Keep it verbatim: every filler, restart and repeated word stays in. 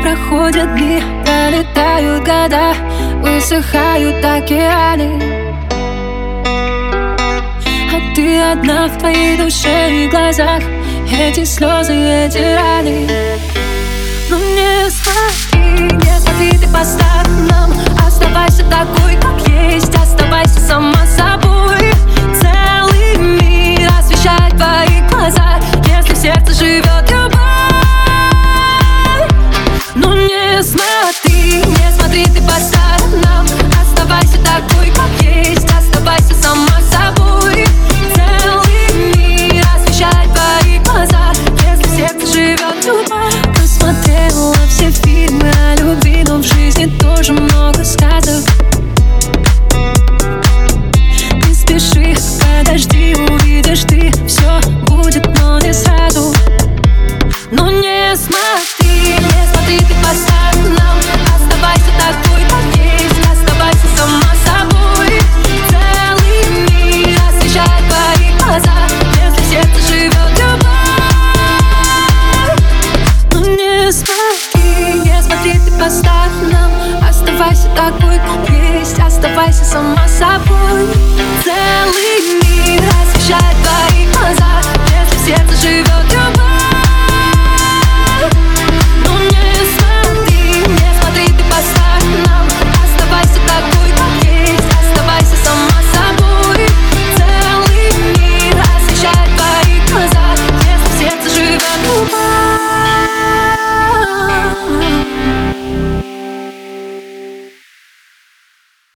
Проходят дни, пролетают года, высыхают океаны, а ты одна в твоей душе и глазах. Эти слезы, эти раны. Но мне